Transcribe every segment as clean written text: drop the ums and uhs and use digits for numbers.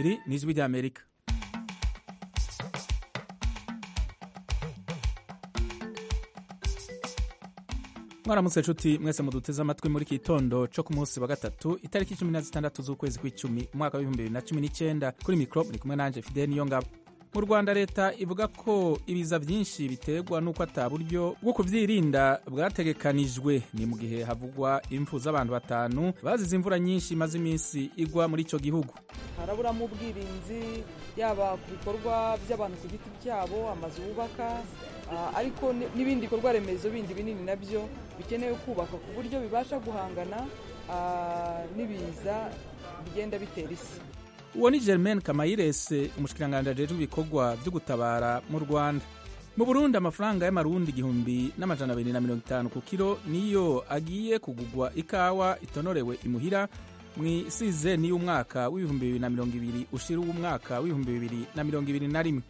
iri ni ijwi ry'Amerika. Mwaramutse nshuti mwese muduteze amatwi muri kitondo cyo ku munsi wa gatatu itariki 16 z'ukwezi kw'icumi umwaka wa 2019 kuri mikro ni kumwe nanje Fidel Niyongabo. Mu Rwanda leta ivuga ko ibiza byinshi biterwa nuko ataburyo bwo kuvyirinda bwategekanijwe. Ni mu gihe havugwa impfu z'abantu 5 bazize imvura nyinshi maze iminsi igwa muri ico gihugu. Harabura mu bwirinzi yaba ku bikorwa by'abantu ku giti cyabo, amazu bubaka, ariko n'ibindi bikorwa remezo bindi binini nabyo bikenewe kubaka ku buryo bibasha guhangana n'ibiza bigenda bitera isi. Uwo ni Germaine Kamayirese, umushikiranganje ajejwe ibikorwa byo gutabara mu Rwanda. Mu Burundi amafaranga y'amarundi 1250 ku kilo niyo agiye kugugwa ikawa itonorewe imuhira mwisize ni umwaka w'2020 ushira umwaka w'2021.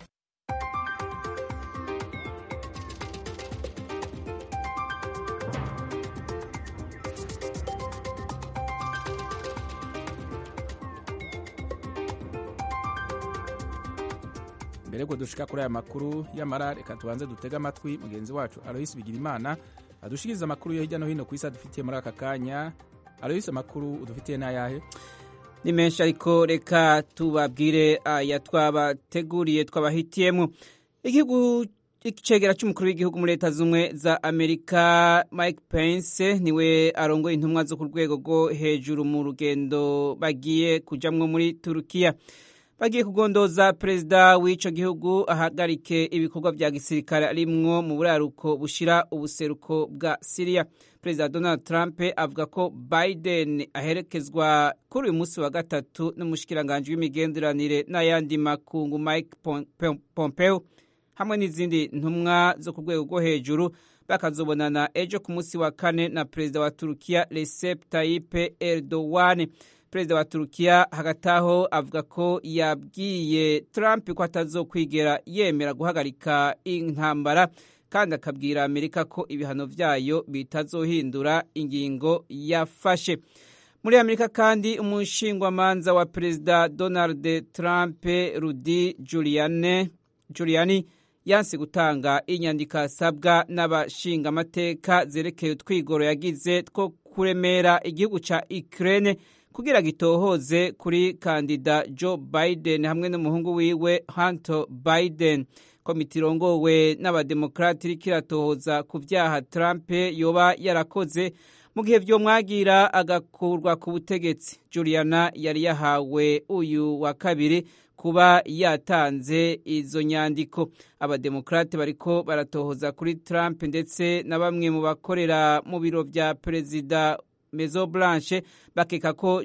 Mbere ko dushika kuri aya makuru y'amara, reka tubanze dutega amatwi mugenzi wacu Alois Bigirimana adushikiriza amakuru yo hirya no hino ku isi dufitiye muri aka kanya. Alois, amakuru udufitiye n'ayahe? Ni menshi ariko reka tubabwire aya twabateguriye twabahitiyemo. Igihugu icegera cy'umukuru w'igihugu muri Leta Zunze za Amerika Mike Pence niwe arongoye intumwa zo ku rwego rwo hejuru mu rugendo bagiye kujamwo muri Turukiya. Bagiye kugondoza perezida w'ico gihugu ahagarike ibikorwa vya gisirikare arimwo mu buraruko bushira ubuseruko bwa Syria. Perezida Donald Trump avuga ko Biden aherekezwa kuri uyu munsi wa gatatu n'umushikiranganje w'imigenderanire n'ayandi makungu Mike Pompeo hamwe n'izindi ntumwa zo ku rwego rwo hejuru bakazobonana ejo ku munsi wa kane na perezida wa Turukiya Recep Tayyip Erdogan. Perezida wa Turukiya hagataho avuga ko yabwiye Trump ko atazokwigera yemera guhagarika intambara kandi akabwira Amerika ko ibihano vyayo bitazohindura ingingo yafashe. Muri Amerika kandi umushingwamanza wa Perezida Donald Trump Rudy Giuliani yanse gutanga inyandiko asabwa n'abashinga amateka zerekeye utwigoro yagize two kuremera igihugu ca Ukraine kugira gitohoze kuri kandida Joe Biden hamwe n'umuhungu wiwe Hunter Biden. Komite irongowe n'abademokrati iriko iratohoza ku vyaha Trump yoba yarakoze mu gihe vyomwagira agakurwa ku butegetsi. Juliana yari yahawe uyu wa kabiri kuba yatanze izo nyandiko. Abademokrati bariko baratohoza kuri Trump ndetse na bamwe mu bakorera mu biro vya perezida Maison Blanche bakeka ko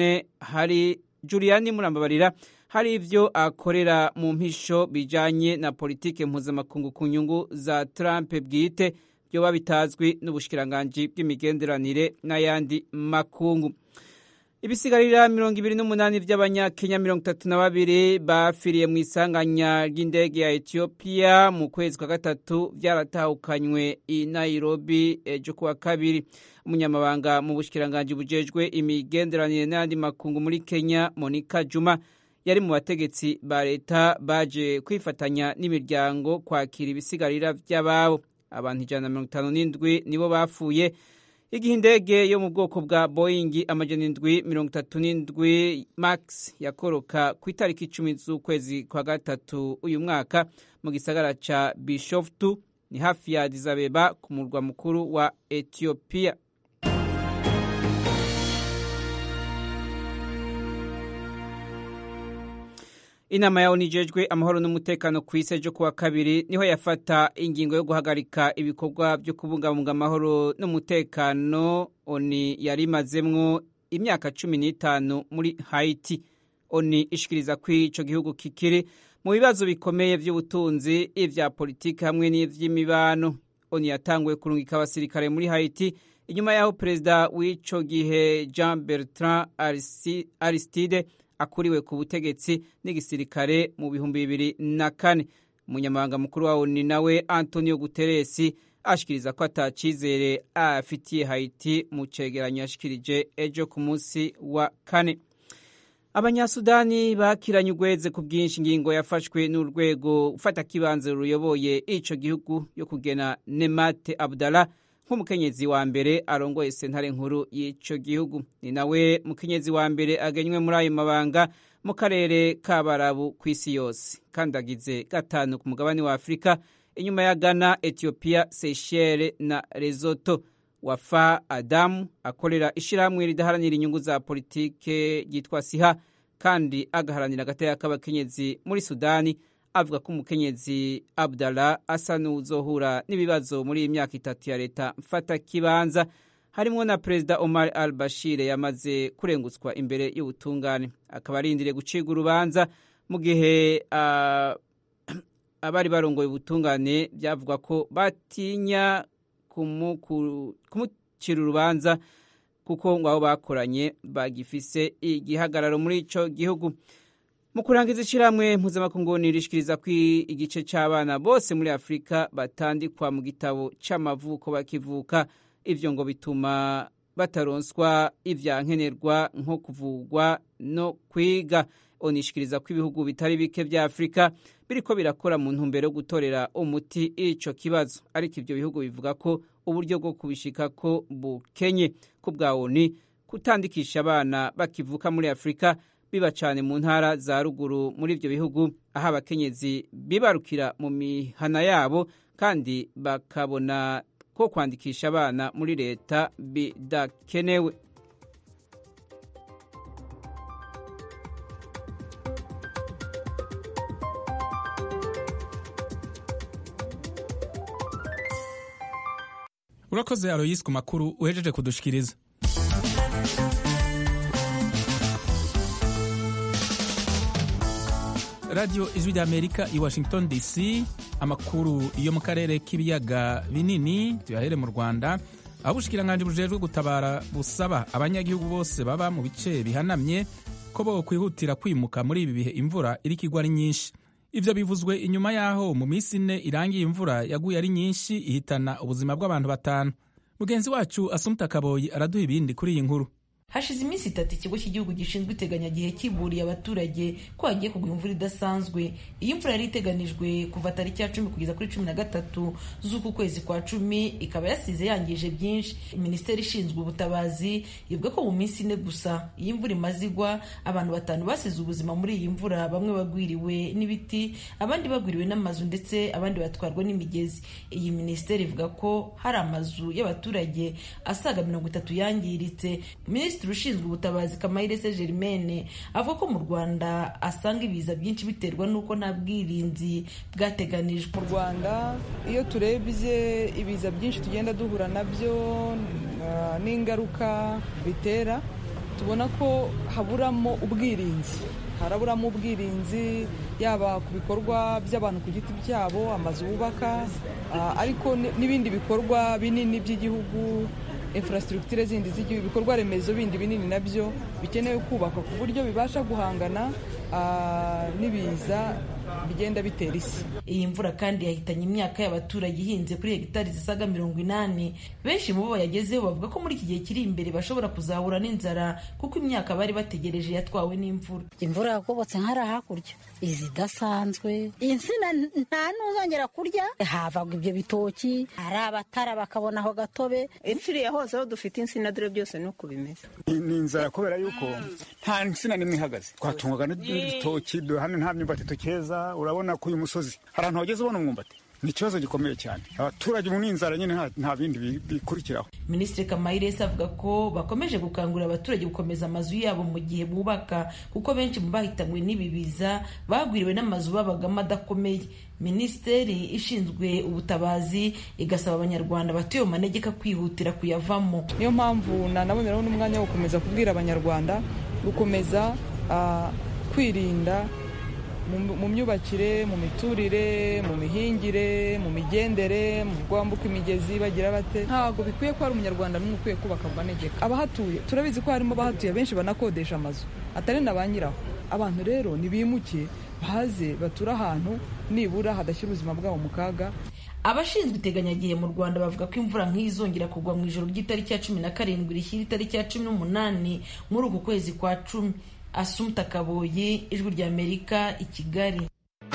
Giuliani murambabarira hari ivyo akorera mu mpisho bijanye na politike mpuzamakungu ku nyungu za Trump bwite byoba bitazwi n'ubushikiranganje bw'imigenderanire n'ayandi makungu. Ibisigarira 28 vy'abanyakenya 32 bafiriye mu isanganya ry'indege ya Ethiopia mu kwezi kwa gatatu vyaratahukanywe i Nairobi ejo kuwa kabiri. Umunyamabanga mu bushikiranganje bujejwe imigenderanire n'andi makungu muri Kenya Monica Juma yari mu bategetsi ba leta baje kwifatanya n'imiryango kwakira ibisigarira vy'ababo. Abantu 157 nibo bapfuye igihe indege yo mu bwoko bwa Boeing 737 Max yakoroka ku itariki 10 z'ukwezi kwa gatatu uyu mwaka mu gisagara ca Bishoftu ni hafi ya Addis Abeba ku murwa mukuru wa Ethiopia. Inama ya onijejwe amahoro n'umutekano ku isi ejo kuwa kabiri niho yafata ingingo yo guhagarika ibikorwa byo kubungabunga amahoro n'umutekano oni yari mazemwo imyaka 15 muri Haiti. Oni ishikiriza ko ico gihugu kikiri mu bibazo bikomeye by'ubutunzi, ivya politiki hamwe n'ivy'imibano. Oni yatanguye kurungika abasirikare muri Haiti inyuma yaho perezida w'ico gihe Jean Bertrand Aristide akuriwe ku butegetsi n'igisirikare mu 2004. Umunyamabanga mukuru wa ONU nawe Antonio Guterres ashikiriza ko atacizere afitiye Haiti mu cegeranyo yashikirije ejo ku munsi wa kane. Abanyasudani bakiranye urweze ku bwinshi ingingo yafashwe n'urwego ufata kibanza ruyoboye ico gihugu yo kugena Nemate Abdallah nk'umukenyezi wa mbere arongoye sentare nkuru y'ico gihugu. Ni nawe mukenyezi wa mbere agenywe muri ayo mabanga mu karere k'Abarabu kw'isi yose, kandi agize gatanu ku mugabane wa Afrika inyuma ya Ghana, Ethiopia, Seychelles na Lesotho. Wafa Adamu akorera ishirahamwe ridaharanira inyungu za politike ryitwa Siha kandi agaharanira agateka k'abakenyezi muri Sudani, avuga ko umukenyezi Abdallah asa n'uzohura n'ibibazo muri iyi myaka 3 ya leta mfata kibanza, harimwo na Perezida Omar al-Bashir yamaze kurengutswa imbere y'ubutungane, akaba arindiriye guciga urubanza mu gihe abari barongoye ubutungane byavuga ko batinya kumucira urubanza kuko ngo abo bakoranye bagifise igihagararo muri ico gihugu. Mu kurangiza ishiramwe mpuzamakungu rishikiriza ko igice c'abana bose muri Afrika batandikwa mu gitabo c'amavuko bakivuka, ivyo ngo bituma bataronswa ivyankenerwa nko kuvugwa no kwiga. Onishikiriza ko ibihugu bitari bike vya Afrika biriko birakora mu ntumbero yo gutorera umuti ico kibazo, ariko ivyo bihugu bivuga ko uburyo bwo kubishikako bukenye. Ku bwa ONU, kutandikisha abana bakivuka muri Afrika biba cane mu ntara za ruguru muri ivyo bihugu, aho abakenyezi bibarukira mu mihana yabo kandi bakabona ko kwandikisha abana muri leta bidakenewe. Urakoze Aloyse ku makuru uhejeje kudushikiriza. Radio Ijwi ry'Amerika i Washington DC, amakuru yo mu karere k'ibiyaga binini tuyahere mu Rwanda, aho ubushikiranganje bujejwe gutabara busaba abanyagihugu bose baba mu bice bihanamye ko bo kwihutira kwimuka muri ibi bihe imvura iriko igwa ari nyinshi. Ivyo bivuzwe inyuma yaho mu minsi 4 irangiye imvura yaguye ari nyinshi ihitana ubuzima bw'abantu 5. Mugenzi wacu Asumta Kaboyi araduha ibindi kuri iyi nkuru. Hashize iminsi 3 ikigo cy'igihugu gishinzwe iteganyagihe kiburiye abaturage ko hagiye kugwa imvura idasanzwe. Iyi mvura yari iteganijwe kuva tariki ya 10 kugeza kuri 13 z'uku kwezi kwa 10, ikaba yasize yangije byinshi. Minisiteri ishinzwe ubutabazi ivuga ko mu minsi 4 gusa iyi mvura imazigwa abantu 5 basize ubuzima muri iyi mvura, bamwe bagwiriwe n'ibiti, abandi bagwiriwe n'amazu ndetse abandi batwarwa n'imigezi. Iyi minisiteri ivuga ko hari amazu y'abaturage asaga 30 yangiritse. Minisitiri ushinzwe ubutabazi Kamayirese Germaine avuga ko mu Rwanda asanga ibiza byinshi biterwa n'uko nta bwirinzi bwateganijwe. Mu Rwanda iyo turebye ibiza byinshi tugenda duhura nabyo n'ingaruka bitera, tubona ko haburamo ubwirinzi. Haraburamo ubwirinzi yaba ku bikorwa by'abantu ku giti byabo, amazu bubaka, ariko n'ibindi bikorwa binini by'igihugu, infrastructure zindi z'igihugu, ibikorwa remezo bindi binini nabyo bikenewe kubakwa ku buryo bibasha guhangana n'ibiza bigenda bitera isi. Iyi mvura kandi yahitanye imyaka y'abaturage ihinze kuri hegitari zisaga 80. Benshi mu bo yagezeho bavuga ko muri iki gihe kiri imbere bashobora kuzahura n'inzara kuko imyaka bari bategereje yatwawe n'imvura. Imvura yakobotse nkara hakurya izidasanzwe, insina nta n'uzongera kurya, havaga ibyo bitoki, hari abatara bakabona aho gatobe. Imfiriye hose aho dufite insina dore byose nuko bimeze. Ni inzara kubera yuko nta nsina nimwe ihagaze. Twatungaga n'ibitoki, hano nta myumbati tukeza. Urabona ko uyu musozi hari ahantu hageze ubona umwumbati. Ni ikibazo gikomeye cyane. Abaturage mu n'inzara nyine nta bindi bikurikiraho. Minisitiri Kamayirese avuga ko bakomeje gukangurira abaturage gukomeza amazu yabo mu gihe bubaka, kuko benshi mu bahitanywe n'ibibiza bagwiriwe n'amazu babagamo adakomeye. Minisiteri ishinzwe ubutabazi igasaba abanyarwanda batuye mu manegeka kwihutira kuyavamo. Niyo mpamvu nanaboneraho n'umwanya wo gukomeza kubwira abanyarwanda gukomeza kwirinda mu myubakire, mu miturire, mu mihingire, mu migendere, mu kwambuka imigezi bagira bate. Ntabwo bikwiye ko hari umunyarwanda n'umwe ukwiye kubaka mu manegeka. Abahatuye turabizi ko harimo abahatuye benshi banakodesha amazu atari na ba nyiraho. Abantu rero nibimuke baze batura ahantu nibura hadashyira ubuzima bwabo mu kaga. Abashinzwe iteganyagihe mu Rwanda bavuga ko imvura nk'izongera kugwa mu ijoro ry'itariki ya 17 rishyira itariki ya 18 muri uku kwezi kwa 10. Assumpta Kaboyi, Ijwi ry'Amerika, i Kigali.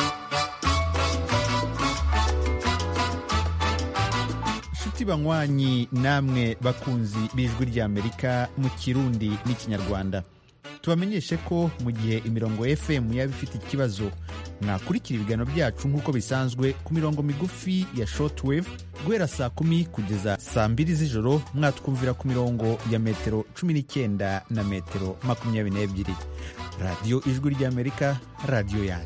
Nshuti banywanyi namwe bakunzi b'Ijwi ry'Amerika mu Kirundi n'Ikinyarwanda, tubamenyeshe ko mu gihe imirongo FM yaba ifite ikibazo, mwakurikira ibiganiro byacu nk'uko bisanzwe ku mirongo migufi ya shortwave guhera saa 10 kugeza saa 2 z'ijoro. Mwatwumvira ku mirongo ya metero 19 na metero 22. Radio Ijwi ry'Amerika, radio yanyu.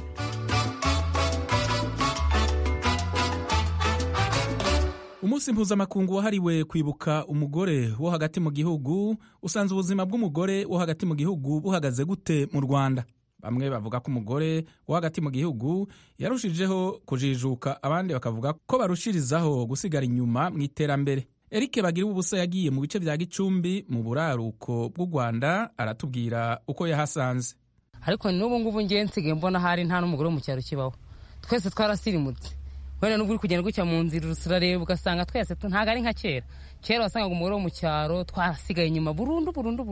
Umunsi mpuzamakungu wahariwe kwibuka umugore wo hagati mu gihugu usanze ubuzima bw'umugore wo hagati mu gihugu buhagaze gute mu Rwanda. Bamwe bavuga ko umugore wo hagati mu gihugu yarushijeho kujijuka, abandi bakavuga ko barushirizaho gusigara inyuma mu iterambere. Eric Bagiriwubusa yagiye mu bice bya Gicumbi mu buraruko bw'u Rwanda, aratubwira uko yahasanze. Ariko n'ubu ngubu ngiye nsigaye mbona hari nta n'umugore mu cyaro kibaho, twese twarasirimutse. Wenda n'ubwo uri kugenda gutya mu nzira urareba ugasanga twese ntago ari nka kera wasangaga umugore wo mu cyaro twarasigaye inyuma burundu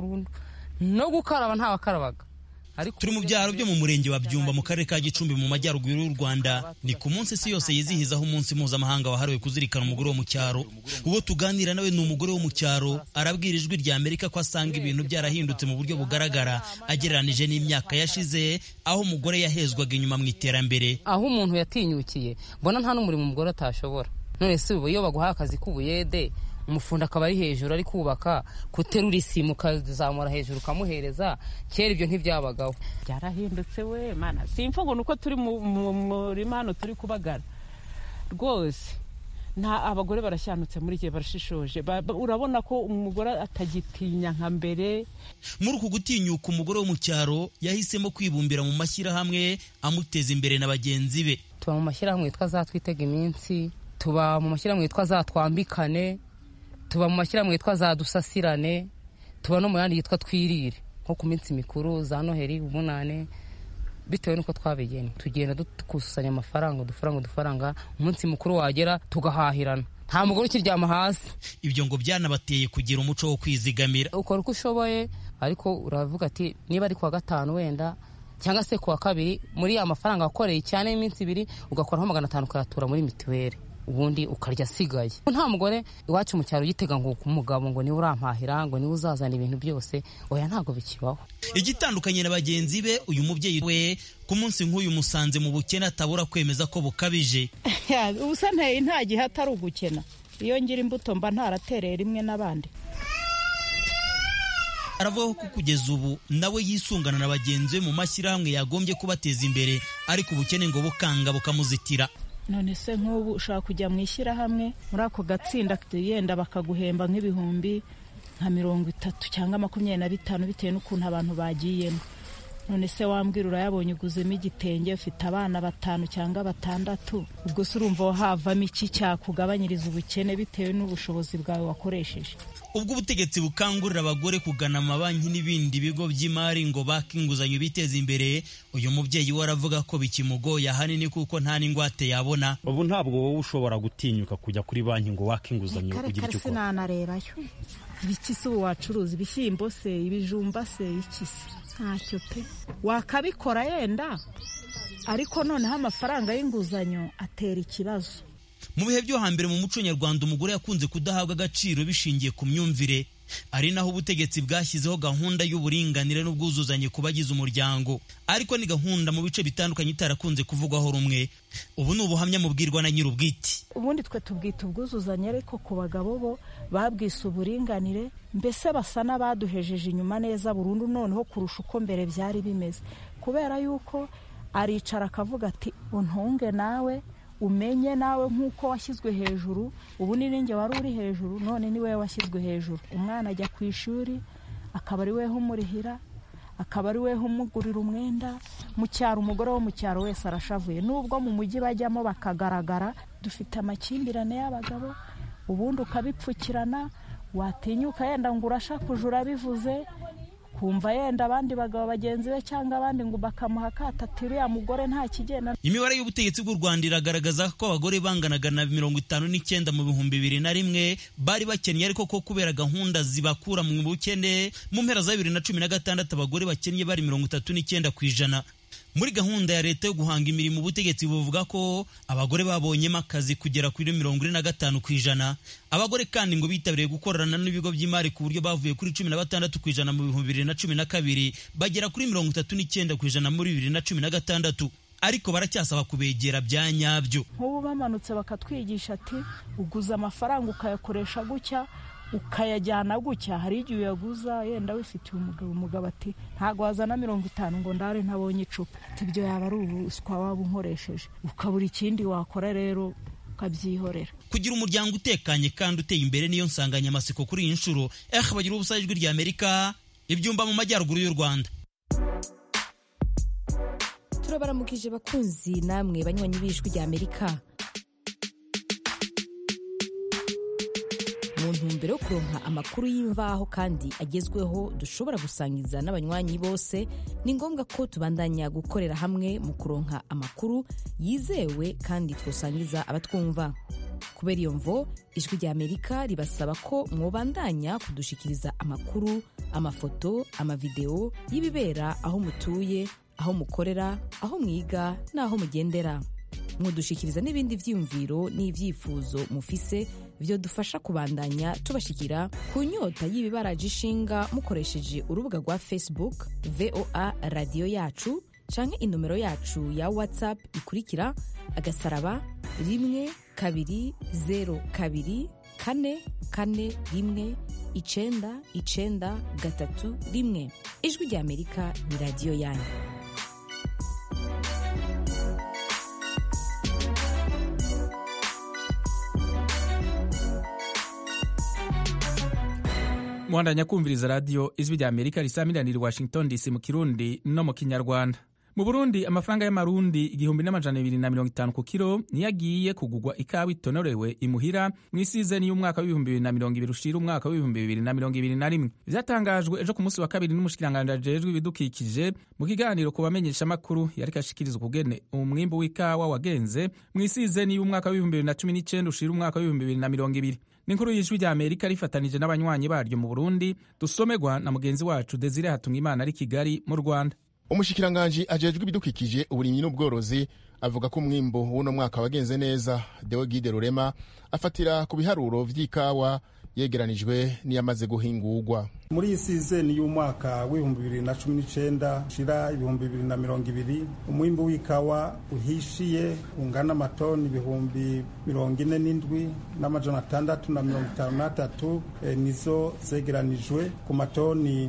no gukaraba nta wakarabaga. Turi mu byaro byo mu murenge wa Byumba mu karere ka Gicumbi mu majyaruguru y'u Rwanda. Ni ku munsi isi yose yizihizaho umunsi mpuzamahanga wahariwe kuzirikana umugore wo mu cyaro. Uwo tuganira nawe ni umugore wo mu cyaro, arabwira Ijwi ry'Amerika ko asanga ibintu byarahindutse mu buryo bugaragara agereranije n'imyaka yashize, aho umugore yahezwaga inyuma mu iterambere. Aho umuntu yatinyukiye mbona nta n'umurimo umugore atashobora. None se ubu iyo baguha akazi k'ubuyede, umufundi akaba ari hejuru ari kubaka, guterura isimu ukazamura hejuru ukamuhereza, kera ibyo ntibyabagaho. Byarahindutse we mana, simvugo nuko turi mu murima hano turi kubagara rwose. Nta abagore barashyanutse muri gihe barashishoje, urabona ko umugore atagitinya nka mbere. Muri uku gutinyuka umugore wo mu cyaro yahisemo kwibumbira mu mashyirahamwe amuteza imbere na bagenzi be. Tuba mu mashyirahamwe yitwa Zatwitega Iminsi, tuba mu mashyirahamwe yitwa Zatwambikane, tuba mu mashyirahamwe yitwa Zadusasirane, tuba no mu yandi yitwa Twirire, nko ku minsi mikuru za Noheri, Ubunane, bitewe nuko twabigena. Tugenda dukusanya udufaranga, umunsi mukuru wagera tugahahirana, nta mugore ukiryama hasi. Ibyo ngo byanabateye kugira umuco wo kwizigamira. Ukora uko ushoboye, ariko uravuga ati niba ari kuwa gatanu wenda cyangwa se kuwa kabiri, muri ya mafaranga wakoreye cyane iminsi 2 ugakoraho 500 ukayatura muri mituweli, ubundi ukarya asigaye. Nta mugore iwacu mu cyaro yitega ngo umugabo ngo niwe urampahira, ngo niwe uzazana ibintu byose, oya ntago bikibaho. Igitandukanye na bagenzi be, uyu mubyeyi we ku munsi nk'uyu musanze mu bukene atabura kwemeza ko bukabije. Ubusa nteye nta gihe atari ugukena, iyo ngira imbuto mba ntaraterera rimwe n'abandi. Aravuga ko kugeza ubu nawe yisungana na bagenzi be mu mashyirahamwe yagombye kubateza imbere, ariko ubukene ngo bukanga bukamuzitira. None se nk'ubu ushaka kujya mu ishyirahamwe, muri ako gatsinda yenda bakaguhemba nk'ibihumbi nka 30 cyangwa 25 bitewe n'ukuntu abantu bagiyemo. None se wambwira urayabonye uguzemo igitenge, ufite abana 5 cyangwa 6, ubwo se urumva havamo iki cyakugabanyiriza ubukene bitewe n'ubushobozi bwawe wakoresheje. Ubwo ubutegetsi bukangurira abagore kugana amabanki n'ibindi bigo by'imari ngo bake inguzanyo biteze imbere, uyu mubyeyi we aravuga ko bikimugoye ahanini kuko nta n'ingwate yabona. Ubu ntabwo wowe ushobora gutinyuka kujya kuri banki ngo wake inguzanyo ugira icyo ukora. Sinanarebayo ibiki se wacuruza, ibishyimbo se, ibijumba se, iki se, ntacyo pe. Wakabikora yenda, ariko noneho amafaranga y'inguzanyo atera ikibazo. Mu bihe byo hambere mu muco nyarwanda umugore yakunze kudahabwa agaciro bishingiye ku myumvire, ari naho ubutegetsi bwashyizeho gahunda y'uburinganire n'ubwuzuzanye ku bagize umuryango, ariko ni gahunda mu bice bitandukanye itarakunze kuvugwaho rumwe. Ubu ni ubuhamya mubwirwa na nyir'ubwite. Ubundi twe tubwita ubwuzuzanye, ariko ku bagabo bo babwise uburinganire, mbese basa n'abaduhejeje inyuma neza burundu noneho kurusha uko mbere byari bimeze, kubera yuko aricara akavuga ati untunge nawe umenye nawe nk'uko washyizwe hejuru. Ubu ni ninjye wari uri hejuru, none ni wewe washyizwe hejuru. Umwana ajya ku ishuri, akaba ari weho umurihira, akaba ari weho umugurira umwenda. Mu cyaro umugore wo mu cyaro wese arashavuye, nubwo mu mujyi bajyamo bakagaragara. Dufite amakimbirane y'abagabo, ubundi ukabipfukirana, watinyuka yenda ngo urashakuje urabivuze, kumva yenda abandi bagabo bagenzi be cyangwa abandi ngo bakamuha akato ati uriya mugore nta kigenda. Imibare y'ubutegetsi bw'u Rwanda iragaragaza ko abagore banganaga na 59 mu 2001 bari bakennye, ariko ko kubera gahunda zibakura mu bukene mu mpera za 2016 abagore bakennye bari 39%. Muri gahunda ya leta yo guhanga imirimo ubutegetsi buvuga ko abagore babonyemo akazi kugera kuri 45%. Abagore kandi ngo bitabiriye gukorana n'ibigo by'imari ku buryo bavuye kuri 16% mu 2012 bagera kuri 39% muri 2016. Ariko baracyasaba kubegera bya nyabyo. Nk'ubu bamanutse bakatwigisha ati uguza amafaranga ukayakoresha gutya ukayajyana gutya, hari igihe uyaguza yenda wifitiye umugabo ati ntago wazana 50 ngo ndare ntabonye icupa, ibyo yaba ari ubuswa waba unkoresheje, ukabura ikindi wakora rero ukabyihorera. Kugira umuryango utekanye kandi uteye imbere niyo nsanganyamatsiko kuri iyi nshuro. Bagira ubusa ijwi rya Amerika, ibyumba mu majyaruguru y'u Rwanda. Turabaramukije bakunzi namwe banywanyi b'ijwi rya Amerika. Mu ntumbero yo kuronka amakuru y'imvaho kandi agezweho dushobora gusangiza n'abanywanyi bose, ni ngombwa ko tubandanya gukorera hamwe mu kuronka amakuru yizewe kandi twosangiza abatwumva. Kubera iyo mvo, ijwi rya Amerika ribasaba ko mwobandanya kudushikiriza amakuru, amafoto, amavideo y'ibibera aho mutuye, aho mukorera, aho mwiga n'aho mugendera. Mudushikiriza n'ibindi vyiyumviro n'ivyifuzo mufise byo dufasha kubandanya tubashikira ku nyota y'ibibaraje ishinga mukoresheje urubuga rwa Facebook VOA Radio Yacu canke inomero yacu ya WhatsApp ikurikira *1kabiri*02 Ijwi rya Amerika ni radio yanyu. Mwandanya kumviriza radio Ijwi rya Amerika risamiranira Washington DC mu Kirundi no mu Kinyarwanda. Mu Burundi amafaranga y'amarundi 1250 ku kilo niyagiye kugugwa ikawa itonorewe imuhira mu season y'umwaka wa 2020 ushira umwaka wa 2021. Vyatangajwe ejo ku munsi wa kabiri n'umushikiranganje ajejwe ibidukikije mu kiganiro ku bamenyesha makuru yari kashikirizwa kugene umwimbo w'ikawa wagenze mu season y'umwaka wa 2019 ushira umwaka wa 2020. Ninkuru y'Ijwi rya Amerika rifatanije n'abanywanyi baryo mu Burundi, dusomerwa na mugenzi wacu Desire Hatungimana ari Kigali mu Rwanda. Umushikiranganje ajejwe ibidukikije uburimyi n'ubworozi avuga ko umwimbo w'uno mwaka wagenze neza. Deogide Rurema afatira ku biharuro vy'ikawa yegeranijwe niyamaze guhingurwa. Muri iyi season y'umwaka w'2019 shira 2020 umwimbo w'ikawa uhishiye ungana amatoni 47,653 nizo zegeranijwe ku matoni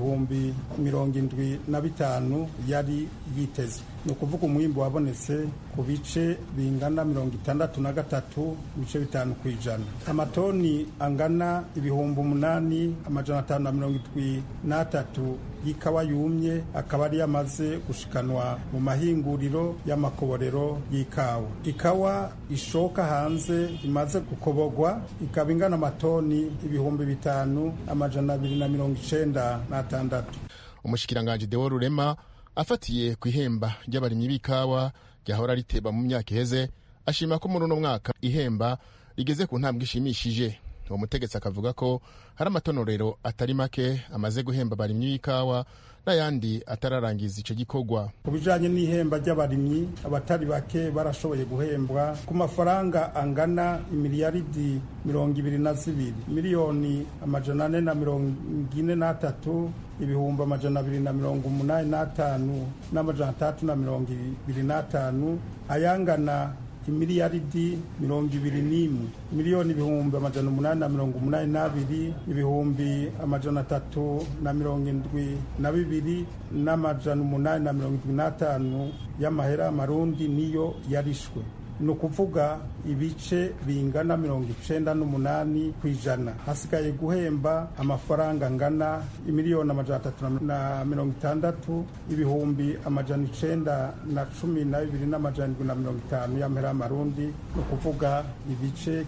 75,000 yari yitezwe. Ni ukuvuga umwimbo wabonetse ku bice bingana 63 bice 5 kwijana. Amatoni angana 8,573 y'ikawa yumye akaba ari yamaze gushikanwa mu mahinguriro y'amakoborero y'ikawa. Ikawa ishoka hanze imaze gukobogwa ikaba ingana amatoni 5,296. Umushikiranganje Deo Rurema afatiye ku ihemba ry'abarimyi b'ikawa ryahora riteba mu myaka iheze, ashima ko muri uno mwaka ihemba rigeze ku ntambwe ishimishije. Uwo mutegetsi akavuga ko hari amatonorero atari make amaze guhemba abarimyi b'ikawa n'ayandi atararangiza ico gikorwa. Ku bijanye n'ihemba ry'abarimyi, abatari bake barashoboye guhembwa ku mafaranga angana imiliyaridi 22 miliyoni 443 ibihumbi 285 n'amajana ayangana imiliyaridi 21 miliyoni ibihumbi 882 ibihumbi 372 n'amajana 875 y'amahera marundi niyo yarishwe. ni ukuvuga ibice bingana 98%. Hasigaye guhemba amafaranga angana $360,000 ibihumbi 912,750 y'amahera y'amarundi, ni ukuvuga ibice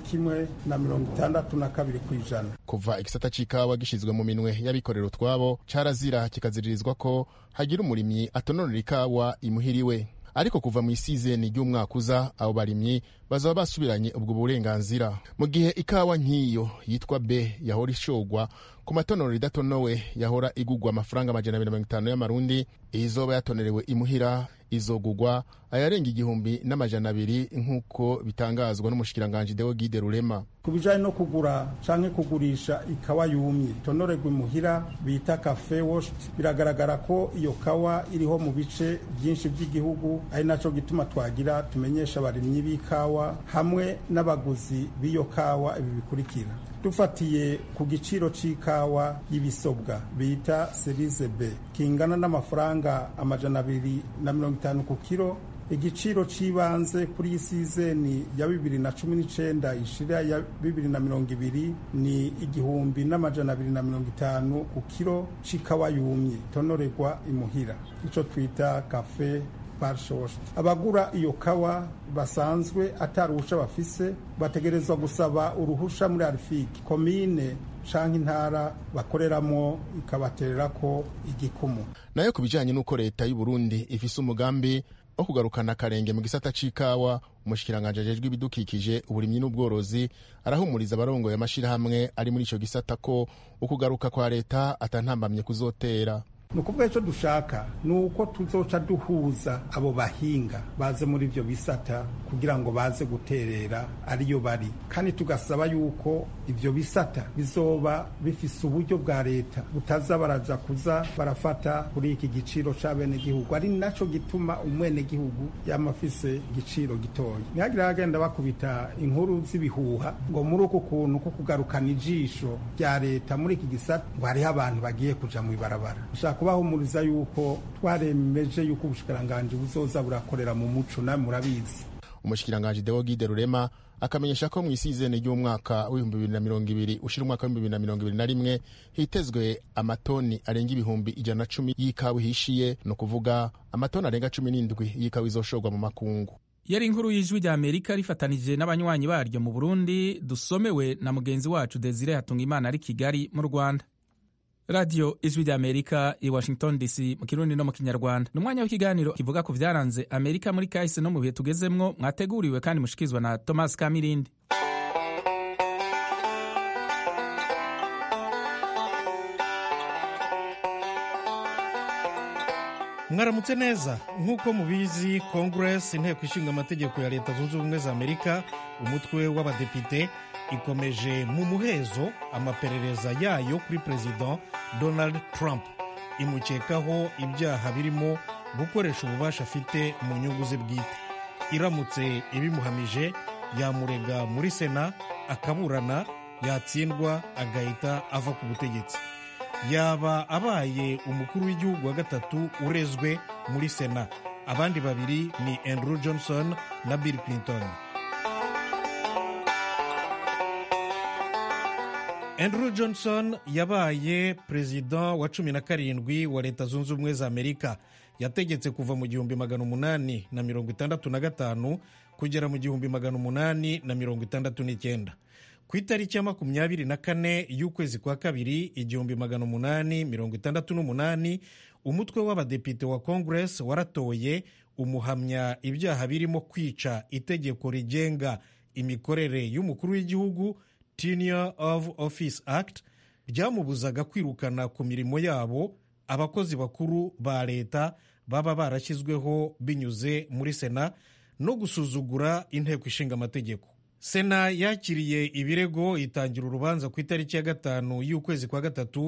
1.62%. Kuva igisata c'ikawa gishizwe mu minwe y'abikorera utwabo carazira kikaziririzwa ko hagira umurimyi atononera ikawa imuhiriwe, ariko kuva mu isizeni ry'umwaka uza abo barimyi bazaba basubiranye ubwo burenganzira. Mu gihe ikawa nk'iyo yitwa B yahora ishogwa ku matonero idatonowe yahora igugwa amafaranga 250 y'amarundi, izoba yatonerewe imuhira izogugwa ayarenga 1,200 nk'uko bitangazwa n'umushikiranganje Deogide Rurema. Kubijanye no kugura canke kugurisha ikawa yumye tonorerwa imuhira bita cafe washed, biragaragara ko iyo kawa iriho mu bice byinshi by'igihugu, ari naco gituma twagira tumenyesha abarimyi b'ikawa hamwe n'abaguzi b'iyo kawa ibi bikurikira. Dufatiye ku giciro c'ikawa y'ibisobwa bita Cerise B kingana n'amafaranga 250 ku kilo, igiciro cibanze kuri isizeni ya 2019 ishira ya 2020 ni 1,250 ku kilo c'ikawa yumye tonorerwa imuhira, ico twita cafe parshoshed. Abagura iyo kawa basanzwe ataruhusha bafise bategerezwa gusaba uruhusha muri Arifiki komine canke intara bakoreramo ikabatererako igikumu. Nayo kubijanye n'uko leta y'u Burundi ifise umugambi wo kugarukana akarenge mu gisata c'ikawa, umushikiranganje ajejwe ibidukikije uburimyi n'ubworozi arahumuriza abarongoye amashirahamwe ari muri ico gisata ko ukugaruka kwa leta atantambamye kuzotera. Nukuvuga ico dushaka nuko tuzoca duhuza abo bahinga baze muri ivyo bisata kugira ngo baze guterera ariyo bari, kandi tugasaba yuko ivyo bisata bizoba bifise uburyo bwa leta butaza baraja kuza barafata kuri iki giciro c'abene gihugu, ari naco gituma umwene gihugu yamafise igiciro gitoya. Nihagira agenda bakubita inkuru z'ibihuha ngo muri uko kuntu ko kugarukana ijisho rya leta muri iki gisata ngo hariho abantu bagiye kuja mu ibarabara. Kubahumuriza yuko twaremeje yuko ubushikiranganje buzoza burakorera mu muco, na murabizi. Umushikiranganje Deogide Rurema akamenyesha ko mu isizene ry'umwaka w'2020 ushira umwaka w'2021 hitezwe amatoni arenga ibihumbi 110 y'ikawa hishiye, no kuvuga amatoni arenga 17 y'ikawa izoshorwa mu makungu. Yari inkuru y'ijwi rya Amerika rifatanije n'abanywanyi baryo mu Burundi, dusomewe na mugenzi wacu Desire Hatungimana ari Kigali mu Rwanda. Radio Ijwi rya Amerika i Washington DC mu Kirundi no mu Kinyarwanda. N'umwanya w'ikiganiro kivuga ku vyaranze Amerika muri kahise no mu bihe tugezemwo, mwateguriwe kandi mushikizwa na Thomas Kamirindi. Mwaramutse neza. Nk'uko mubizi, Congress, inteko ishinga amategeko ya Leta Zunze Ubumwe za Amerika, umutwe w'abadepite, ikomeje mu muhezo amaperereza yayo kuri President Donald Trump, imukekaho ibyaha birimo gukoresha ububasha afite mu nyungu ze bwite. Iramutse ibimuhamije yamurega muri Sena akaburana, yatsindwa agahita ava ku butegetsi. Yaba abaye umukuru w'igihugu wa gatatu urezwe muri Sena. Abandi babiri ni Andrew Johnson na Bill Clinton. Andrew Johnson yabaye perezida wa 17 wa Leta Zunze Ubumwe za Amerika. Yategetse kuva mu 1865 kugera mu 1869. Ku itariki ya 24 y'ukwezi kwa kabiri 1868, umutwe w'abadepite wa Congress waratoye umuhamya ibyaha birimo kwica itegeko rigenga imikorere y'umukuru w'igihugu, Tenure of Office Act, ryamubuzaga kwirukana ku mirimo yabo abakozi bakuru ba leta baba barashyizweho binyuze muri Sena, no gusuzugura inteko ishinga amategeko. Sena yakiriye ibirego itangira urubanza ku itariki ya 5 y'ukwezi kwa gatatu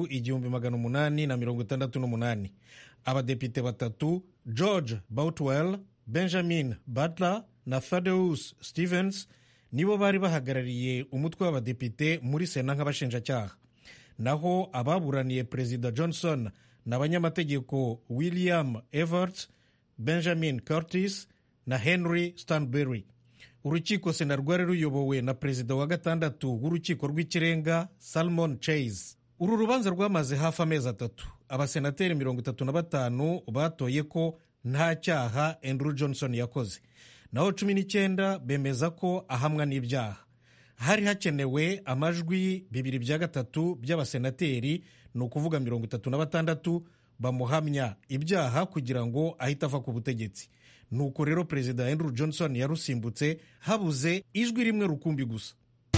1868. Abadepite batatu, George Boutwell, Benjamin Butler na Thaddeus Stevens, nibo bari bahagarariye umutwe w'abadepite muri Sena nk'abashinjacyaha. Naho ababuraniye Perezida Johnson n'abanyamategeko William Evarts, Benjamin Curtis na Henry Stanbury. urukiko sena rwari ruyobowe na perezida wa gatandatu w'urukiko rw'ikirenga Salmon Chase. uru rubanza rwamaze hafi amezi 3. abasenateri 35 batoye ko nta cyaha Andrew Johnson yakoze, naho 19 bemeza ko ahamwa n'ibyaha. hari hakenewe amajwi 2/3 by'abasenateri, ni ukuvuga 36 bamuhamya ibyaha kugira ngo ahite ava ku butegetsi. nuko rero perezida Andrew Johnson yarusimbutse habuze ijwi rimwe rukumbi gusa.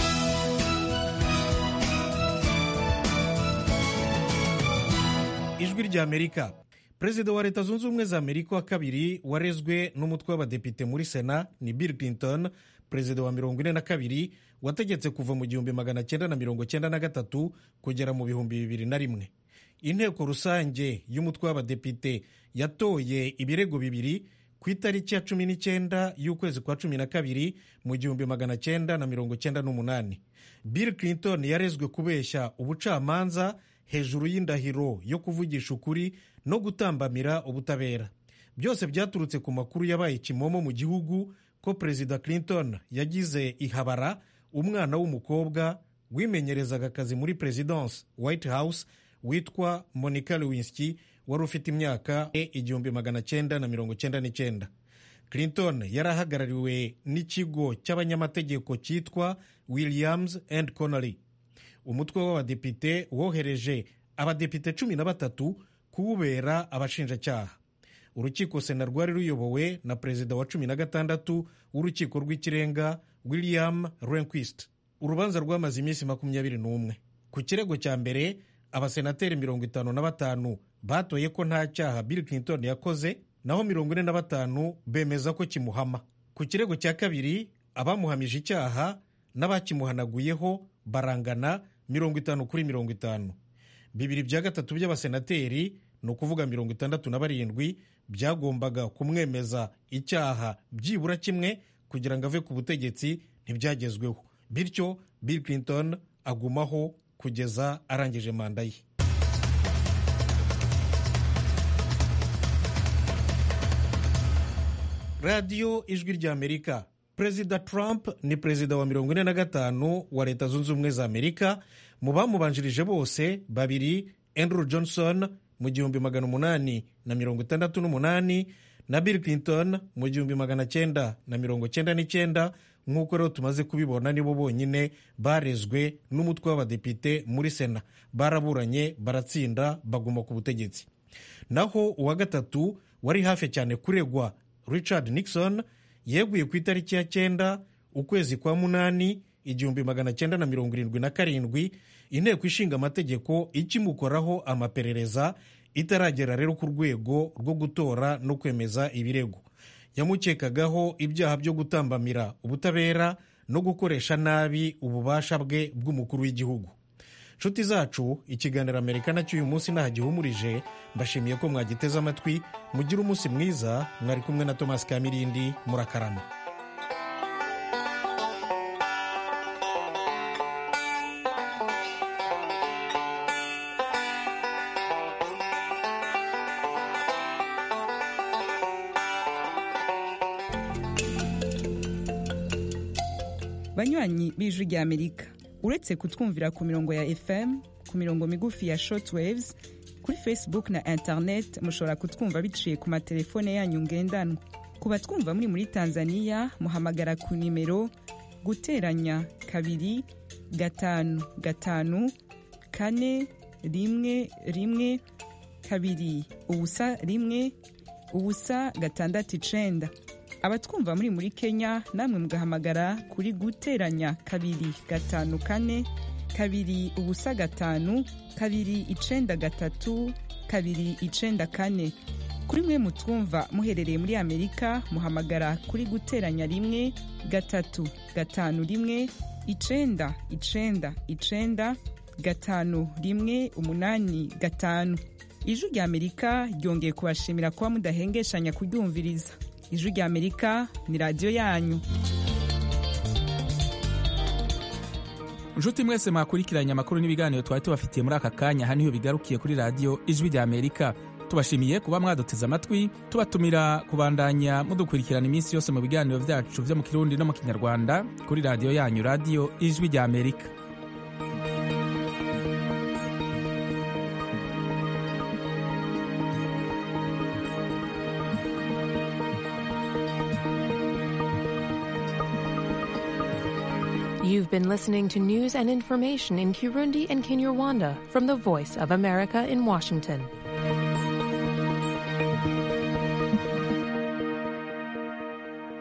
ijwi rya Amerika. Perezida wa Leta Zunze Ubumwe za Amerika wa kabiri warezwe n'umutwe w'abadepite muri Sena ni Bill Clinton, perezida wa 42 wategetse kuva mu 1993 kugera mu 2001. Inteko rusange y'umutwe w'abadepite yatoye ibirego bibiri ku itariki ya 19 y'ukwezi kwa 12 mu 1998. Bill Clinton yarezwe kubeshya ubucamanza hejuru y'indahiro yo kuvugisha ukuri no gutambamira ubutabera. Byose byaturutse ku makuru yabaye kimomo mu gihugu ko Perezida Clinton yagize ihabara umwana w'umukobwa wimenyerezaga akazi muri Presidence White House witwa Monica Lewinsky wari ufite imyaka 1999. Clinton yarahagarariwe n'ikigo cy'abanyamategeko cyitwa Williams and Connolly. umutwe w'abadepite wohereje abadepite 13 kuwubera abashinjacyaha. urukiko sena rwari ruyobowe na perezida wa 16 w'urukiko rw'ikirenga William Rehnquist. urubanza rwamaze iminsi 21. ku kirego cya mbere abasenateri 55 batoye ko nta cyaha Bill Clinton yakoze, naho 45 bemeza ko kimuhama. ku kirego cya kabiri abamuhamije icyaha n'abakimuhanaguyeho barangana 50-50. 2/3 by'abasenateri, ni ukuvuga 67, byagombaga kumwemeza icyaha byibura kimwe kugira ngo ave ku butegetsi, ntibyagezweho. bityo Bill Clinton agumaho kugeza arangije manda ye. radiyo ijwi rya Amerika. Perezida Trump ni perezida wa 45 wa Leta Zunze Ubumwe za Amerika. mu bamubanjirije bose babiri, Andrew Johnson mu 1868 na Bill Clinton mu 1999, nk'uko rero tumaze kubibona nibo bonyine barezwe n'umutwe w'abadepite muri Sena. baraburanye baratsinda baguma ku butegetsi. naho uwa gatatu wari hafi cyane kuregwa, Richard Nixon, yeguye ku itariki ya 9 ukwezi kwa 8 1977, inteko ishinga amategeko ikimukoraho amaperereza itaragera rero ku rwego rwo gutora no kwemeza ibirego. yamukekagaho ibyaha byo gutambamira ubutabera no gukoresha nabi ububasha bwe bw'umukuru w'igihugu. nshuti zacu, ikiganiro Amerika nacyo uyu munsi nahagihumurije. mbashimiye ko mwagiteze amatwi. mugire umunsi mwiza. mwari kumwe na Thomas Kamirindi. murakarama. banywanyi b'ijwi rya Amerika, uretse kutwumvira ku mirongo ya FM, ku mirongo migufi ya shortwaves, kuri Facebook na internet mushobora kutwumva biciye ku matelefone yanyu ngendanwa. ku batwumva muri Tanzania, muhamagara ku nimero guteranya 2-5-4-1-1-2-1-6-9. abatwumva muri Kenya namwe mugahamagara kuri guteranya 2-5-2-9-3-2-9-4. kuri mwe mutwumva muherereye muri Amerika, muhamagara kuri guteranya 1-3-5-9-9-5-1-8-5. ijwi rya Amerika ryongeye kubashimira kuba mudahengeshanya kuryumviriza. ijwi rya Amerika ni radiyo yanyu. nshuti mwese mwakurikiranye amakuru n'ibiganiro twari tubafitiye muri aka kanya. aha niho bigarukiye kuri radiyo ijwi rya Amerika. tubashimiye kuba mwaduteze amatwi, tubatumira kubandanya mudukurikirana iminsi yose mu biganiro vyacu vyo mu Kirundi no mu Kinyarwanda kuri radiyo yanyu, radiyo Ijwi rya Amerika. You've been listening to news and information in Kirundi and Kinyarwanda from the Voice of America in Washington.